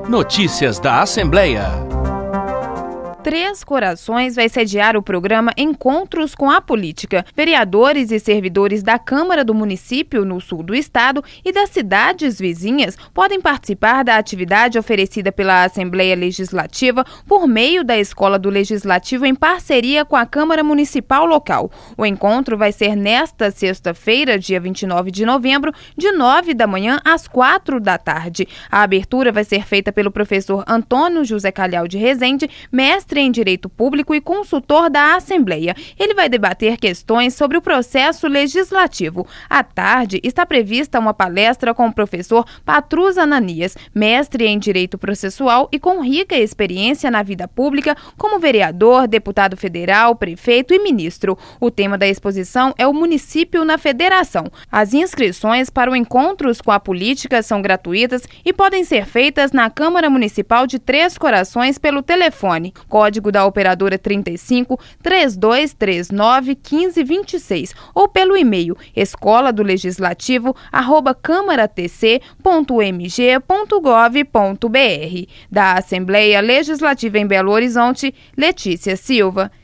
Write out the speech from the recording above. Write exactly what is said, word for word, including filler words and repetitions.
Notícias da Assembleia. Três Corações vai sediar o programa Encontros com a Política. Vereadores e servidores da Câmara do município no sul do estado e das cidades vizinhas podem participar da atividade oferecida pela Assembleia Legislativa por meio da Escola do Legislativo em parceria com a Câmara Municipal local. O encontro vai ser nesta sexta-feira, dia vinte e nove de novembro, de nove da manhã às quatro da tarde. A abertura vai ser feita pelo professor Antônio José Calhau de Rezende, mestre em Direito Público e consultor da Assembleia. Ele vai debater questões sobre o processo legislativo. À tarde, está prevista uma palestra com o professor Patrus Ananias, mestre em Direito Processual e com rica experiência na vida pública como vereador, deputado federal, prefeito e ministro. O tema da exposição é o município na federação. As inscrições para o Encontros com a Política são gratuitas e podem ser feitas na Câmara Municipal de Três Corações pelo telefone. Código da operadora trinta e cinco, trinta e dois trinta e nove, quinze vinte e seis ou pelo e-mail escola do legislativo arroba câmara t c ponto m g ponto gov ponto b r. Da Assembleia Legislativa em Belo Horizonte, Letícia Silva.